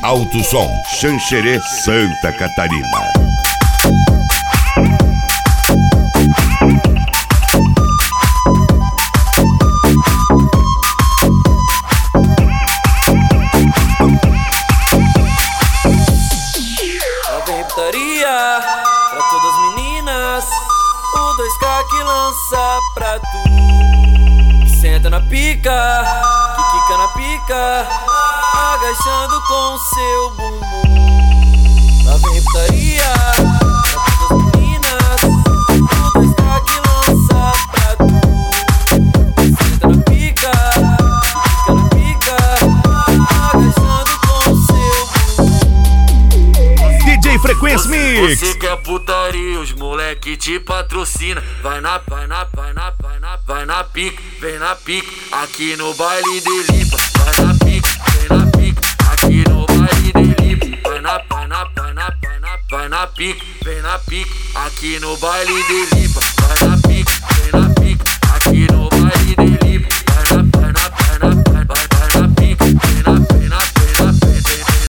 Alto Som, Xanxerê, Santa Catarina. Pra todas as meninas, o 2K que lança pra tu. Que senta na pica, que quica na pica, agachando com seu bumbum. Lá vem putaria, pra todas as meninas, o 2K que lança pra tu. Que senta na pica, que quica na pica, agachando com seu bumbum. DJ Frequência Mix. Você quer putaria, os moleque te patrocina. Vai na pica, vem na pica, aqui no baile de Lipa. Vai na pica, vem na pica, aqui no baile de Lipa. Vai na pica, vem na pica, aqui no baile de Lipa.